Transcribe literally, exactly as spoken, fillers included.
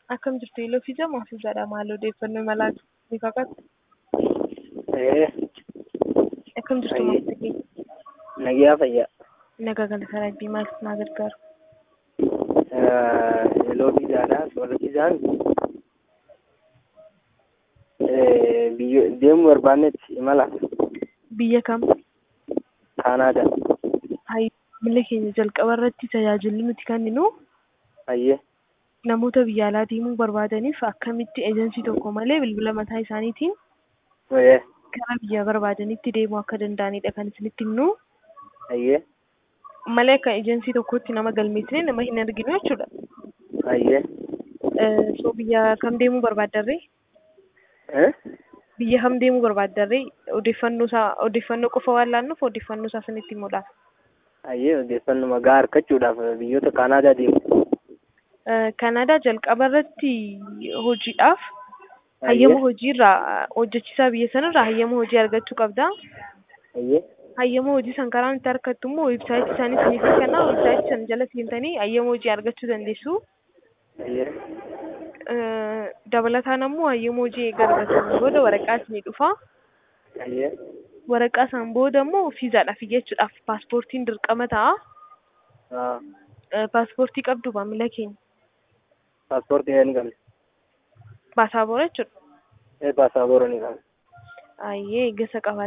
Akkam jirtu Iloo fi Jamaa fi Zaadhaa maal odeeffannoo imalaa ni kakatu? Eh, Akkam jirtu Ayye. maamilti keenya? Nagaya fayyaa. Nagaa galata Rabbii maal na gargaaru? Eh, Iloo biyyaadha. Soorra biyyaan eh, biyyo deemuu barbaannetti imala Biyya kam? Kaanaadaa. Maamila keenya jalqaba irratti tajaajilli nuti kenninu Ayye. namoota biyya alaa deemuu barbaadaniif akkamitti eejensii tokko malee bilbila mataa isaaniitiin Eh, gara biyya barbaadanitti deemuu akka danda'anidha kan isinitti himnu. Ayye. Malee akka eejensii tokkotti nama galmeessine nama hin arginu jechuudha. Ayye. Eh, So biyya kam deemuu barbaaddarree? Eh, Biyya kam deemuu barbaaddarree? Odeeffannoo isaa odeeffannoo qofa waan laannuuf odeeffannoo isaa isinitti himuudhaaf. Ayye odeeffannoo magaa harkachuudhaaf biyyoota Kaanaadaa deemu. Eh, Kanaadaa jalqaba irratti hojiidhaaf Ayye. hayyama hojiirraa hojjechiisaa biyya sanarraa hayyama hojii argachuu qabda. Ayye. Hayyama hojii san karaa nuti argattu immoo weebsaayitii isaanii isiniif kennaa. Weebsaayitii sana jala seentanii hayyama hojii argachuu dandeessu. Ayye. Eh, Dabalataan ammoo hayyama hojii eega argatanii booda waraqaa isinii dhufa. Ayye. Waraqaa san booda immoo fiizaadhaaf iyyachuudhaaf paaspoortiin dirqama ta'a. Ah, Eh, Paaspoortii qabdu maamila keenya. paaspoortii ni qabna. Baasaabora jechuudha. Eh, paasaabora ni qabna. Ayyee eegasa qaba.